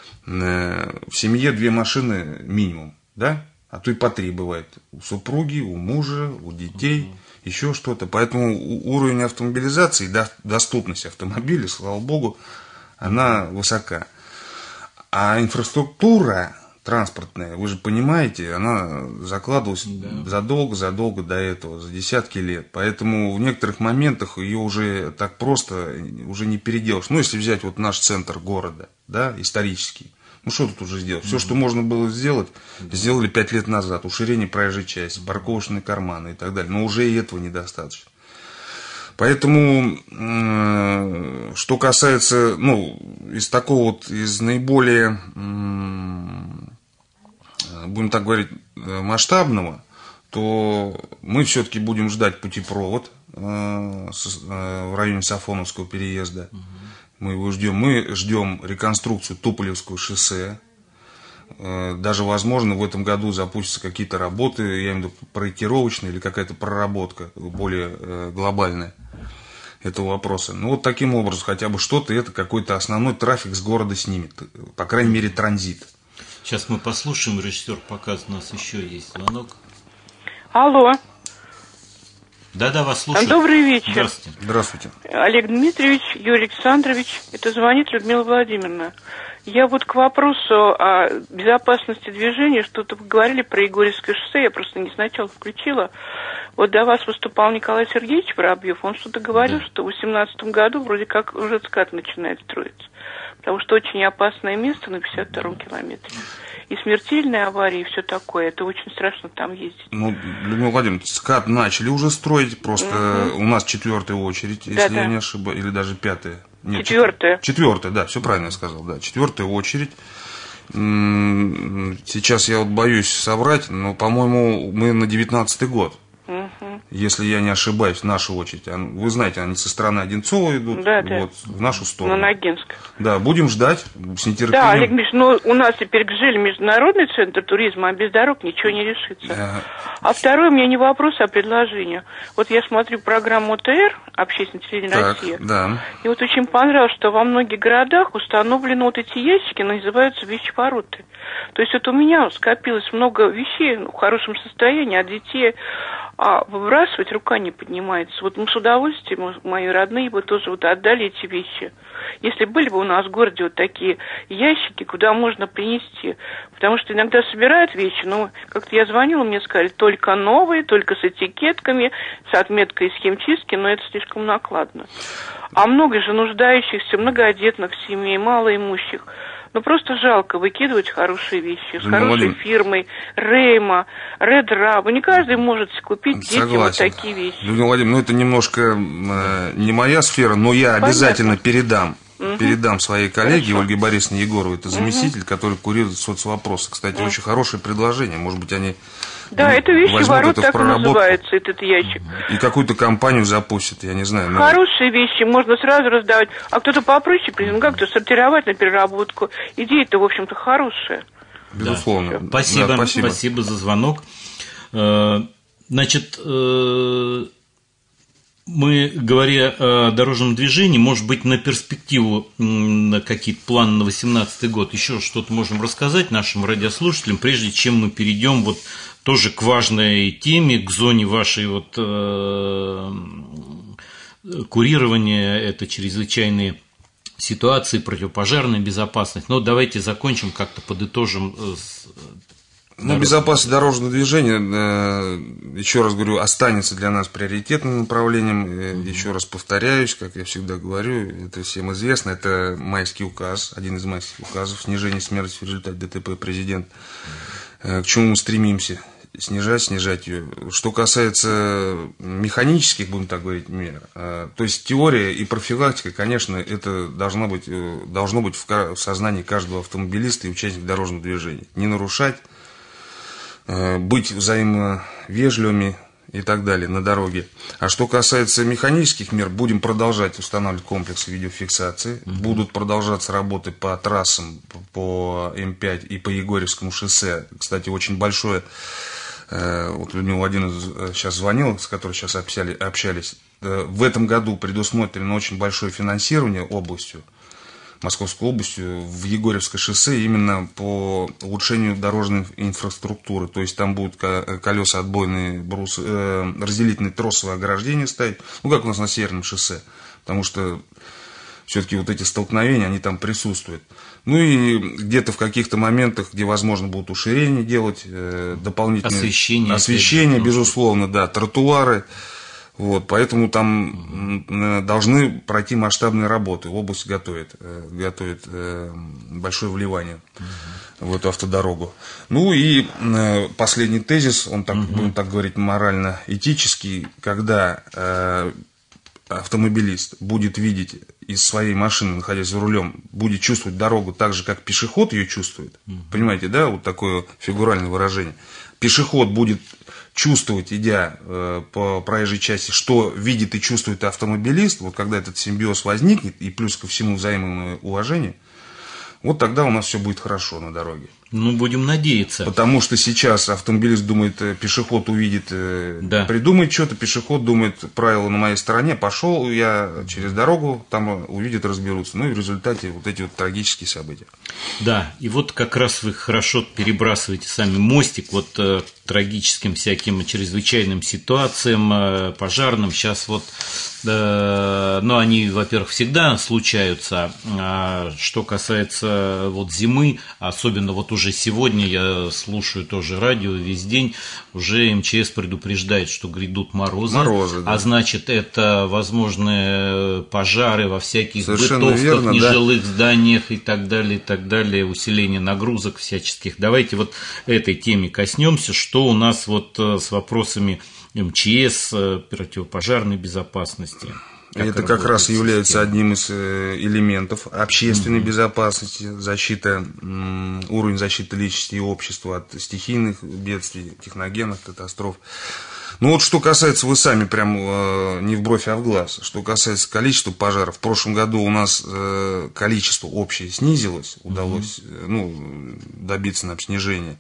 в семье две машины минимум, да? А то и по три бывает. У супруги, у мужа, у детей, uh-huh. еще что-то. Поэтому уровень автомобилизации, доступность автомобилей, слава богу, она высока. А инфраструктура, транспортная, вы же понимаете, она закладывалась да. задолго-задолго до этого, за десятки лет. Поэтому в некоторых моментах ее уже так просто уже не переделаешь. Ну, если взять вот наш центр города, да, исторический. Ну, что тут уже сделать? Все, что можно было сделать, сделали пять лет назад. Уширение проезжей части, парковочные карманы и так далее. Но уже и этого недостаточно. Поэтому, э, что касается, ну, из такого вот, из наиболее, э, будем так говорить, масштабного, то мы все-таки будем ждать путепровод э, с, э, в районе Сафоновского переезда. Мы его ждем. Мы ждем реконструкцию Туполевского шоссе. Даже, возможно, в этом году запустятся какие-то работы, я имею в виду проектировочные или какая-то проработка более глобальная этого вопроса. Ну, вот таким образом, хотя бы что-то, это какой-то основной трафик с города снимет. По крайней мере, транзит. Сейчас мы послушаем, режиссер показывает, у нас еще есть звонок. Алло. Да-да, вас слушаю. Добрый вечер. Здравствуйте. Здравствуйте. Олег Дмитриевич, Юрий Александрович, это звонит Людмила Владимировна. Я вот к вопросу о безопасности движения, что-то вы говорили про Егорьевское шоссе, я просто не сначала включила. Вот до вас выступал Николай Сергеевич Воробьев, он что-то говорил, да. что в восемнадцатом году вроде как уже СКАТ начинает строиться, потому что очень опасное место на пятьдесят втором километре. И смертельные аварии, и все такое, это очень страшно там ездить. Ну, Людмила Владимировна, СКАТ начали уже строить, просто угу. у нас четвертая очередь, если да, я да. не ошибаюсь, или даже пятая. Нет, четвертая. Четвертая, да, все правильно я сказал, да, четвертая очередь. Сейчас я вот боюсь соврать, но, по-моему, мы на девятнадцатый год. Угу. Если я не ошибаюсь, в нашу очередь. Вы знаете, они со стороны Одинцова идут, да, да. вот, в нашу сторону. На Ногинск. Да, будем ждать с нетерпением. Да, Олег Миш, ну у нас теперь к Жиле международный центр туризма, а без дорог ничего не решится. А, а второй у меня не вопрос, а предложение. Вот я смотрю программу ОТР, Общественное телевидение России. Да. И вот очень понравилось, что во многих городах установлены вот эти ящики, называются вещевороты. То есть вот у меня скопилось много вещей в хорошем состоянии, а детей а выбрасывать рука не поднимается. Вот мы с удовольствием, мои родные бы тоже вот отдали эти вещи. Если были бы у нас в городе вот такие ящики, куда можно принести. Потому что иногда собирают вещи, но как-то я звонила, мне сказали, только новые, только с этикетками, с отметкой из химчистки, но это слишком накладно. А много же нуждающихся, многодетных семей, малоимущих. Ну, просто жалко выкидывать хорошие вещи с хорошей фирмой, Рейма, Ред Раб. Не каждый может купить детям вот такие вещи. Людмила Владимировна, ну, это немножко э, не моя сфера, но я Понятно. обязательно передам. Угу. Передам своей коллеге Хорошо. Ольге Борисовне Егоровой, это заместитель, угу. который курирует соцвопросы. Кстати, угу. очень хорошее предложение, может быть, они Да, ну, это вещеворот, так и называется, этот ящик. И какую-то компанию запустят, я не знаю. Но... Хорошие вещи можно сразу раздавать, а кто-то попроще, ну, как-то сортировать на переработку. Идея-то, в общем-то, хорошая. Безусловно. Да. Спасибо, да, спасибо. Спасибо за звонок. Значит, мы, говоря о дорожном движении, может быть, на перспективу, на какие-то планы на восемнадцатый год, еще что-то можем рассказать нашим радиослушателям, прежде чем мы перейдем вот тоже к важной теме, к зоне вашей вот э, курирования, это чрезвычайные ситуации, противопожарная безопасность. Но давайте закончим, как-то подытожим. С, Ну, безопасность дорожного движения, еще раз говорю, останется для нас приоритетным направлением. Mm-hmm. Еще раз повторяюсь, как я всегда говорю, это всем известно, это майский указ, один из майских указов, снижение смертности в результате ДТП президент. К чему мы стремимся? Снижать, снижать ее. Что касается механических, будем так говорить, мер, то есть теория и профилактика, конечно, это должно быть, должно быть в сознании каждого автомобилиста и участника дорожного движения. Не нарушать, быть взаимовежливыми и так далее на дороге. А что касается механических мер, будем продолжать устанавливать комплексы видеофиксации, mm-hmm. будут продолжаться работы по трассам, по эм пять и по Егорьевскому шоссе. Кстати, очень большое, вот Людмила Владимировна сейчас звонила, с которой сейчас общались, в этом году предусмотрено очень большое финансирование областью, Московской областью, в Егорьевское шоссе именно по улучшению дорожной инфраструктуры. То есть там будут колеса отбойные, брус, э, разделительные тросовые ограждения ставить, ну как у нас на Северном шоссе. Потому что все-таки вот эти столкновения, они там присутствуют. Ну и где-то в каких-то моментах, где, возможно, будут уширения делать, э, дополнительное освещение, освещение безусловно, да, тротуары. Вот, поэтому там э, должны пройти масштабные работы. Область готовит, э, готовит э, большое вливание uh-huh. в эту автодорогу. Ну и э, последний тезис, он так, uh-huh. будем так говорить, морально-этический, когда э, автомобилист будет видеть из своей машины, находясь за рулем, будет чувствовать дорогу так же, как пешеход ее чувствует. Uh-huh. Понимаете, да, вот такое фигуральное выражение. Пешеход будет чувствовать, идя э, по проезжей части, что видит и чувствует автомобилист, вот когда этот симбиоз возникнет, и плюс ко всему взаимное уважение, вот тогда у нас все будет хорошо на дороге. Ну, будем надеяться. Потому что сейчас автомобилист думает, пешеход увидит, да. придумает что-то, пешеход думает, правила на моей стороне, пошел я через дорогу, там увидят, разберутся. Ну и в результате вот эти вот трагические события. Да, и вот как раз вы хорошо перебрасываете сами мостик вот э, трагическим всяким чрезвычайным ситуациям, э, пожарным. Сейчас вот, э, ну, они, во-первых, всегда случаются. А что касается вот зимы, особенно вот уже Уже сегодня я слушаю тоже радио весь день, уже эм че эс предупреждает, что грядут морозы, морозы да. а значит это возможные пожары во всяких Совершенно бытовках, верно, нежилых да. зданиях и так далее, и так далее, усиление нагрузок всяческих. Давайте вот этой теме коснемся, что у нас вот с вопросами эм че эс, противопожарной безопасности. Как Это как раз система. является одним из элементов общественной угу. безопасности, защита, уровень защиты личности и общества от стихийных бедствий, техногенных катастроф. Ну вот что касается, вы сами прям не в бровь, а в глаз, что касается количества пожаров, в прошлом году у нас количество общее снизилось, удалось угу. ну, добиться нам снижения.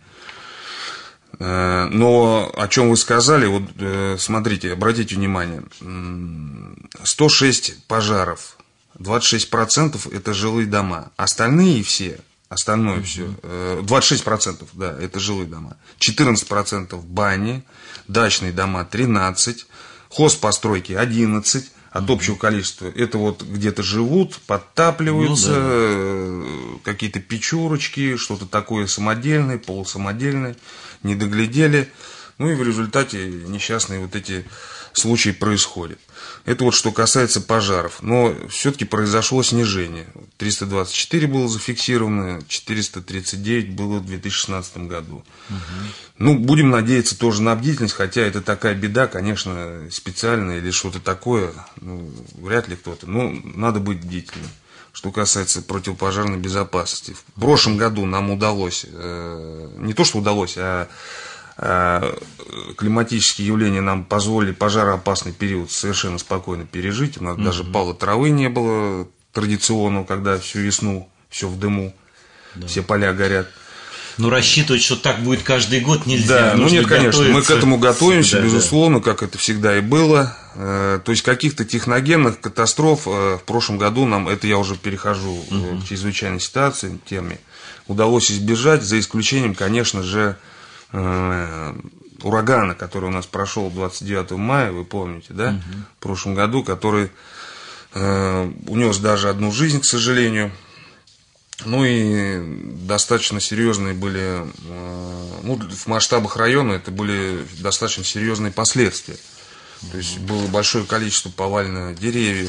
Но о чем вы сказали, вот смотрите, обратите внимание, сто шесть пожаров, двадцать шесть процентов это жилые дома, остальные все, остальное mm-hmm. все, двадцать шесть процентов, да, это жилые дома, четырнадцать процентов бани, дачные дома тринадцать, хозпостройки одиннадцать, от mm-hmm. общего количества, это вот где-то живут, подтапливаются, ну, да. какие-то печурочки, что-то такое самодельное, полусамодельное, не доглядели, ну и в результате несчастные вот эти случаи происходят. Это вот что касается пожаров. Но все-таки произошло снижение. триста двадцать четыре было зафиксировано, четыреста тридцать девять было в две тысячи шестнадцатом году. Угу. Ну, будем надеяться тоже на бдительность, хотя это такая беда, конечно, специальная или что-то такое, ну, вряд ли кто-то. Но надо быть бдительным. Что касается противопожарной безопасности. В прошлом году нам удалось, э, не то что удалось, а э, климатические явления нам позволили пожароопасный период совершенно спокойно пережить. У нас mm-hmm. даже пала травы не было традиционного, когда всю весну все в дыму, да. все поля горят. Ну, рассчитывать, что так будет каждый год, нельзя. Да, ну нет, конечно, мы к этому готовимся, да, безусловно, да. как это всегда и было. То есть каких-то техногенных катастроф в прошлом году нам, это я уже перехожу угу. к чрезвычайной ситуации, теме, удалось избежать, за исключением, конечно же, урагана, который у нас прошел двадцать девятого мая, вы помните, да, угу. в прошлом году, который унес даже одну жизнь, к сожалению. Ну и достаточно серьезные были, ну, в масштабах района это были достаточно серьезные последствия. То есть было большое количество повалено деревьев,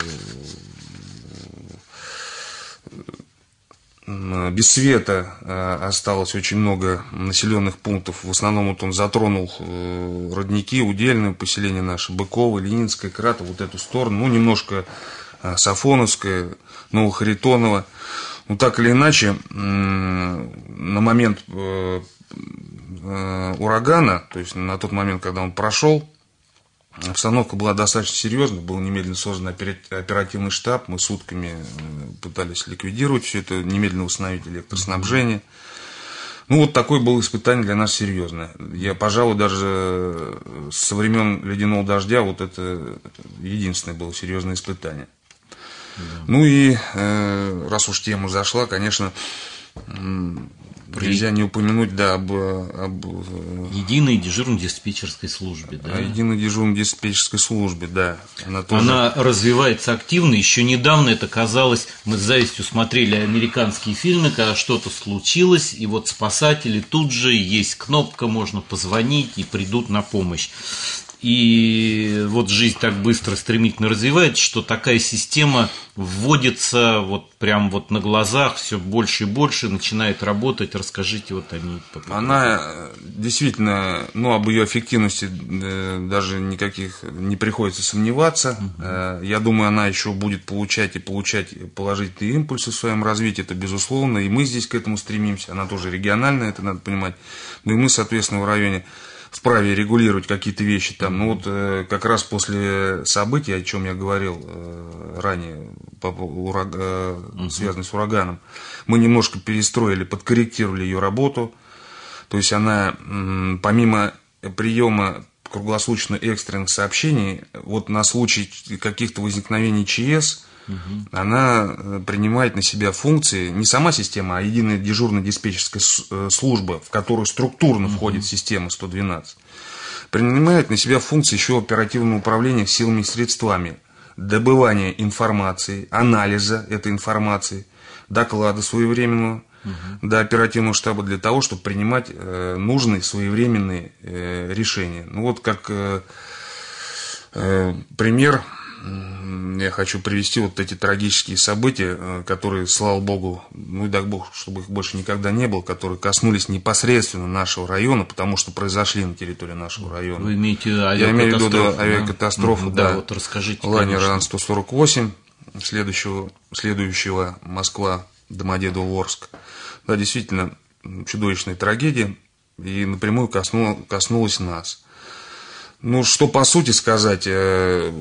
без света осталось очень много населенных пунктов. В основном вот он затронул родники, удельное поселение наше, Быково, Ленинское, Кратово, вот эту сторону, ну немножко Сафоновское, Новохаритоново. Ну, так или иначе, на момент урагана, то есть на тот момент, когда он прошел, обстановка была достаточно серьезная, был немедленно создан оперативный штаб, мы сутками пытались ликвидировать все это, немедленно восстановить электроснабжение. Ну, вот такое было испытание для нас серьезное. Я, пожалуй, даже со времен ледяного дождя вот это единственное было серьезное испытание. Да. Ну и э, раз уж тема зашла, конечно, Нельзя не упомянуть, да, об, об единой дежурно-диспетчерской службе, да. О единой дежурно-диспетчерской службе, да. Она, тоже... Она развивается активно. Еще недавно это казалось, мы с завистью смотрели американские фильмы, когда что-то случилось, и вот спасатели тут же, есть кнопка, можно позвонить, и придут на помощь. И вот жизнь так быстро, стремительно развивается, что такая система вводится вот прям вот на глазах, все больше и больше начинает работать. Расскажите вот о ней. Она действительно, ну, об ее эффективности даже никаких не приходится сомневаться. Угу. Я думаю, она еще будет получать и получать положительные импульсы в своем развитии, это безусловно. И мы здесь к этому стремимся. Она тоже региональная, это надо понимать. Ну и мы, соответственно, в районе вправе регулировать какие-то вещи там. Ну вот э, как раз после событий, о чем я говорил э, ранее, по, ураг, э, uh-huh. связанных с ураганом, мы немножко перестроили, подкорректировали ее работу. То есть она, м, помимо приема круглосуточно экстренных сообщений, вот на случай каких-то возникновений ЧС, угу. она принимает на себя функции, не сама система, а единая дежурно-диспетчерская служба, в которую структурно угу. входит система сто двенадцать, принимает на себя функции еще оперативного управления силами и средствами, добывания информации, анализа этой информации, доклада своевременного угу. до оперативного штаба для того, чтобы принимать э, нужные своевременные э, решения. Ну вот как э, э, пример я хочу привести вот эти трагические события, которые, слава богу, ну и дай бог, чтобы их больше никогда не было, которые коснулись непосредственно нашего района, потому что произошли на территории нашего района. Вы имеете авиакатастрофу? Я имею в виду авиакатастрофу, да, да. да. Вот расскажите. Лайнер Ан сто сорок восемь, следующего, следующего Москва, Домодедово-Орск. Да, действительно, чудовищная трагедия, и напрямую коснула, коснулась нас. Ну, что по сути сказать, на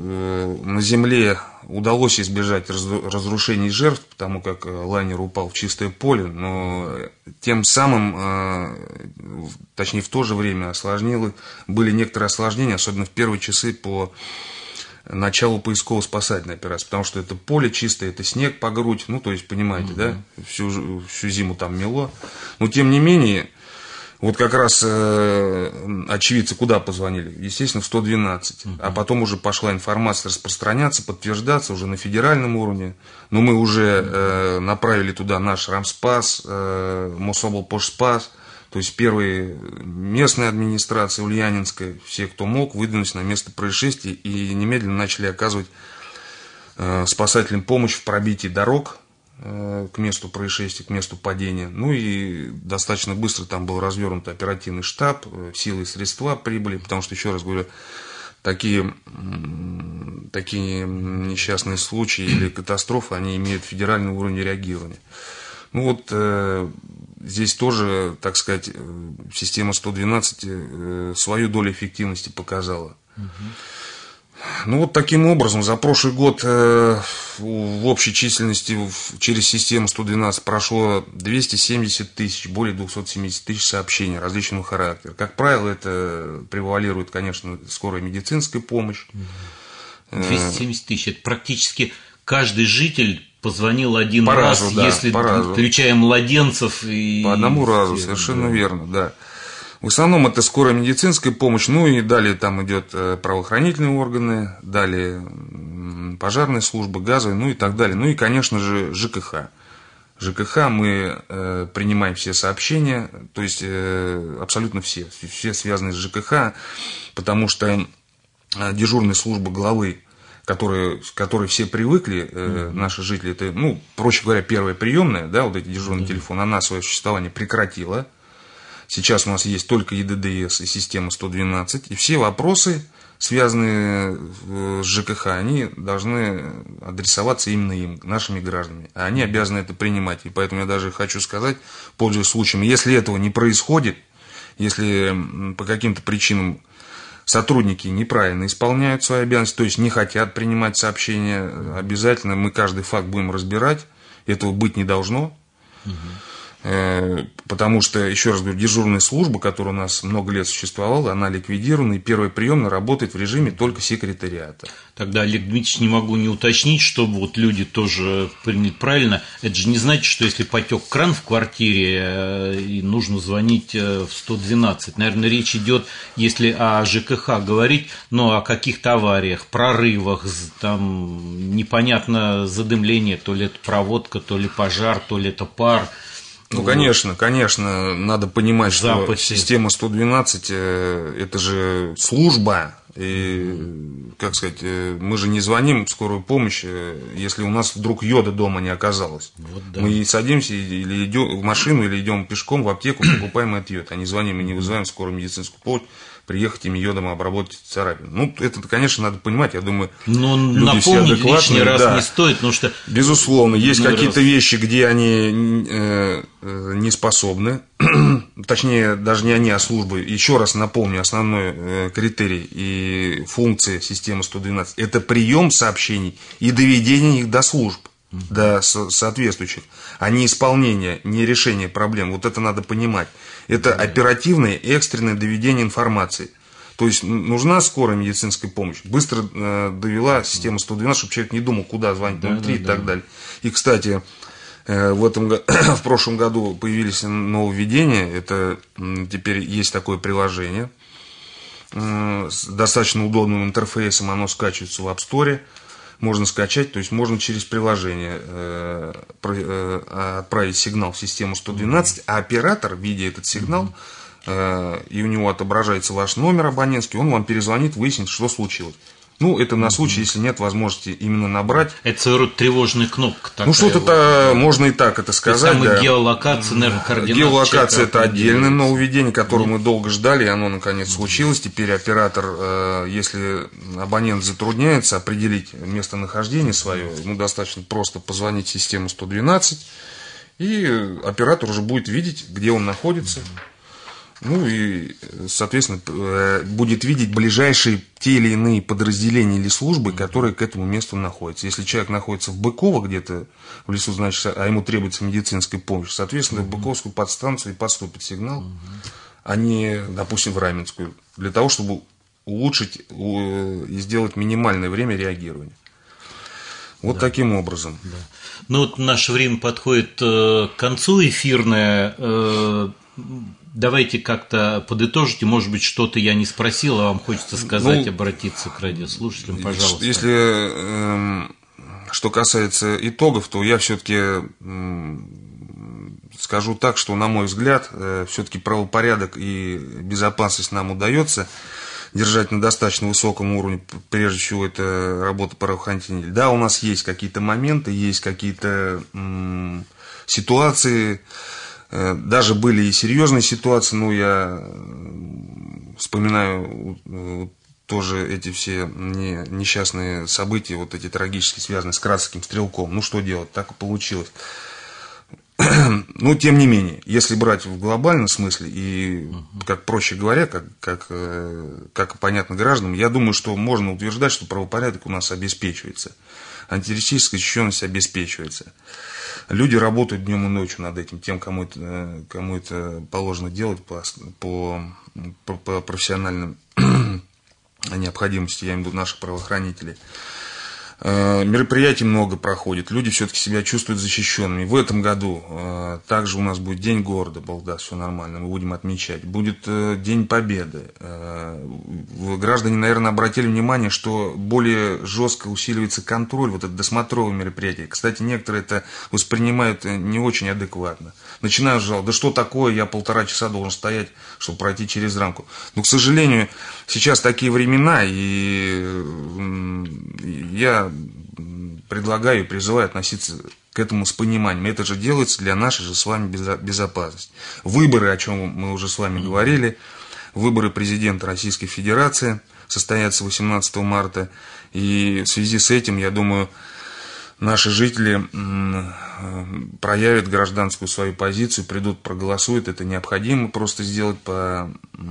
земле удалось избежать разрушений жертв, потому как лайнер упал в чистое поле, но тем самым, точнее в то же время осложнило, были некоторые осложнения, особенно в первые часы по началу поисково-спасательной операции, потому что это поле чистое, это снег по грудь, ну, то есть, понимаете, угу. да, всю, всю зиму там мело, но тем не менее... Вот как раз э, очевидцы куда позвонили? Естественно, в сто двенадцать. Uh-huh. А потом уже пошла информация распространяться, подтверждаться уже на федеральном уровне. Но мы уже э, направили туда наш Рамспас, э, Мособлпошспас, то есть первые местные администрации, Ульянинская, все, кто мог, выдвинулись на место происшествия и немедленно начали оказывать э, спасателям помощь в пробитии дорог к месту происшествия, к месту падения. Ну и достаточно быстро там был развернут оперативный штаб, силы и средства прибыли, потому что, еще раз говорю, такие, такие несчастные случаи или катастрофы, они имеют федеральный уровень реагирования. Ну вот э, здесь тоже, так сказать, система сто двенадцать э, свою долю эффективности показала. Угу. Ну вот таким образом за прошлый год э, в общей численности в, через систему сто двенадцать прошло двести семьдесят тысяч, более двести семьдесят тысяч сообщений различного характера. Как правило, это превалирует, конечно, скорая медицинская помощь. двести семьдесят тысяч, это практически каждый житель позвонил один по раз, разу, да, если включая младенцев. И... По одному разу, совершенно да. верно, да. В основном это скорая медицинская помощь, ну и далее там идет правоохранительные органы, далее пожарная служба, газовая, ну и так далее. Ну и, конечно же, ЖКХ. ЖКХ мы э, принимаем все сообщения, то есть э, абсолютно все, все связаны с ЖКХ, потому что дежурная служба главы, которые, к которой все привыкли, э, наши жители, это, ну, проще говоря, первая приемная, да, вот эти дежурные телефоны, она свое существование прекратила. Сейчас у нас есть только ЕДДС и система сто двенадцать, и все вопросы, связанные с ЖКХ, они должны адресоваться именно им, нашими гражданами. А они обязаны это принимать. И поэтому я даже хочу сказать, пользуясь случаем, если этого не происходит, если по каким-то причинам сотрудники неправильно исполняют свои обязанности, то есть не хотят принимать сообщения, обязательно мы каждый факт будем разбирать, этого быть не должно. Потому что, еще раз говорю, дежурная служба, которая у нас много лет существовала, она ликвидирована, и первая приемная работает в режиме только секретариата. Тогда, Олег Дмитриевич, не могу не уточнить, чтобы вот люди тоже приняли правильно. Это же не значит, что если потек кран в квартире, и нужно звонить в сто двенадцать. Наверное, речь идет, если о ЖКХ говорить, но о каких-то авариях, прорывах, там непонятно задымление, то ли это проводка, то ли пожар, то ли это пар. Ну, конечно, конечно, надо понимать, что Запаси. Система сто двенадцать – это же служба, и, как сказать, мы же не звоним в скорую помощь, если у нас вдруг йода дома не оказалось. Вот, да. Мы садимся или идем в машину, или идем пешком в аптеку, покупаем этот йод, а не звоним и не вызываем скорую медицинскую помощь, приехать им йодом обработать царапину. Ну, это, конечно, надо понимать, я думаю, но люди все адекватные. Лишний раз да. не стоит, потому что... Безусловно, есть какие-то раз... вещи, где они э, э, не способны, точнее, даже не они, а службы. Еще раз напомню, основной э, критерий и функция системы сто двенадцать – это прием сообщений и доведение их до служб, mm-hmm. до со- соответствующих, а не исполнение, не решение проблем. Вот это надо понимать. Это оперативное и экстренное доведение информации. То есть нужна скорая медицинская помощь. Быстро э, довела система сто двенадцать, чтобы человек не думал, куда звонить, да, внутри да, и так да. далее. И, кстати, э, в, этом, в прошлом году появились нововведения. Это э, теперь есть такое приложение э, с достаточно удобным интерфейсом. Оно скачивается в App Store. Можно скачать, то есть можно через приложение э, э, отправить сигнал в систему сто двенадцать, а оператор, видя этот сигнал, э, и у него отображается ваш номер абонентский, он вам перезвонит, выяснит, что случилось. Ну, это на случай, если нет возможности именно набрать. Это своего рода тревожная кнопка такая. Ну, что-то вот, можно и так это сказать. Там да. и геолокация, наверное, координат. Геолокация – это отдельное нововведение, которое мы долго ждали, и оно, наконец, случилось. Теперь оператор, если абонент затрудняется определить местонахождение свое, ему достаточно просто позвонить в систему сто двенадцать, и оператор уже будет видеть, где он находится. Ну и, соответственно, будет видеть ближайшие те или иные подразделения или службы, которые к этому месту находятся. Если человек находится в Быково где-то в лесу, значит, а ему требуется медицинская помощь, соответственно, в Быковскую подстанцию поступит сигнал, а не, допустим, в Раменскую, для того, чтобы улучшить и сделать минимальное время реагирования. Вот да. таким образом. Да. Ну вот наше время подходит э, к концу эфирное. Э, Давайте как-то подытожите, может быть, что-то я не спросил, а вам хочется сказать, ну, обратиться к радиослушателям, пожалуйста. Если э, что касается итогов, то я все-таки э, скажу так, что, на мой взгляд, э, все-таки правопорядок и безопасность нам удается держать на достаточно высоком уровне, прежде всего, это работа правоохранителей. Да, у нас есть какие-то моменты, есть какие-то э, ситуации. Даже были и серьезные ситуации, но я вспоминаю тоже эти все несчастные события, вот эти трагические, связанные с Красовским стрелком. Ну, что делать, так и получилось. Но, тем не менее, если брать в глобальном смысле, и, как проще говоря, как, как, как понятно гражданам, я думаю, что можно утверждать, что правопорядок у нас обеспечивается. Антитеррористическая защищенность обеспечивается. Люди работают днем и ночью над этим, тем, кому это, кому это положено делать по, по, по профессиональным необходимости, я имею в виду наших правоохранителей. Мероприятий много проходит, люди все-таки себя чувствуют защищенными. В этом году также у нас будет День города, Бог даст, все нормально, мы будем отмечать. Будет День Победы. Граждане, наверное, обратили внимание, что более жестко усиливается контроль, вот это досмотровое мероприятие. Кстати, некоторые это воспринимают не очень адекватно. Начинают жаловаться, да что такое, я полтора часа должен стоять, чтобы пройти через рамку. Но, к сожалению, сейчас такие времена, и я предлагаю и призываю относиться к этому с пониманием. Это же делается для нашей же с вами безопасности. Выборы, о чем мы уже с вами говорили, выборы президента Российской Федерации состоятся восемнадцатого марта. И в связи с этим, я думаю, наши жители проявят гражданскую свою позицию, придут, проголосуют. Это необходимо просто сделать по,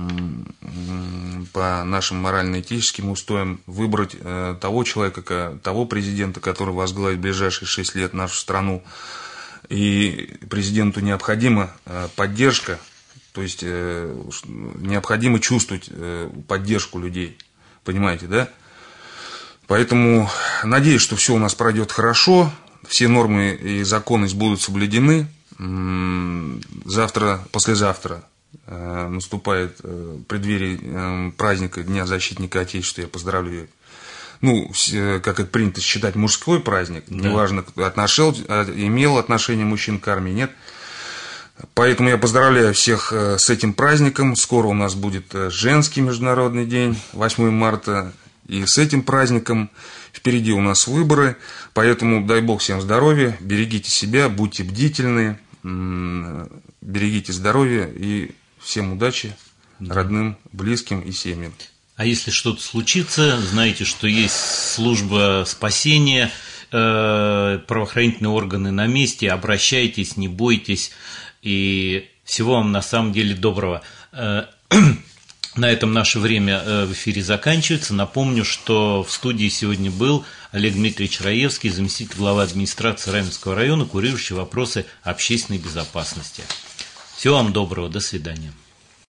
по нашим морально-этическим устоям, выбрать того человека, того президента, который возглавит в ближайшие шесть лет нашу страну. И президенту необходима поддержка, то есть необходимо чувствовать поддержку людей, понимаете, да? Поэтому надеюсь, что все у нас пройдет хорошо, все нормы и законы будут соблюдены. Завтра, послезавтра наступает преддверие праздника Дня защитника Отечества, я поздравляю. Ну, как это принято считать, мужской праздник, да. Неважно, отношел, имел отношение мужчин к армии, нет. Поэтому я поздравляю всех с этим праздником. Скоро у нас будет женский международный день, восьмое марта. И с этим праздником впереди у нас выборы. Поэтому дай Бог всем здоровья, берегите себя, будьте бдительны, берегите здоровье и всем удачи, да. Родным, близким и семьям. А если что-то случится, знаете, что есть служба спасения, э, правоохранительные органы на месте, обращайтесь, не бойтесь, и всего вам на самом деле доброго. Э, на этом наше время в эфире заканчивается. Напомню, что в студии сегодня был Олег Дмитриевич Раевский, заместитель главы администрации Раменского района, курирующий вопросы общественной безопасности. Всего вам доброго, до свидания.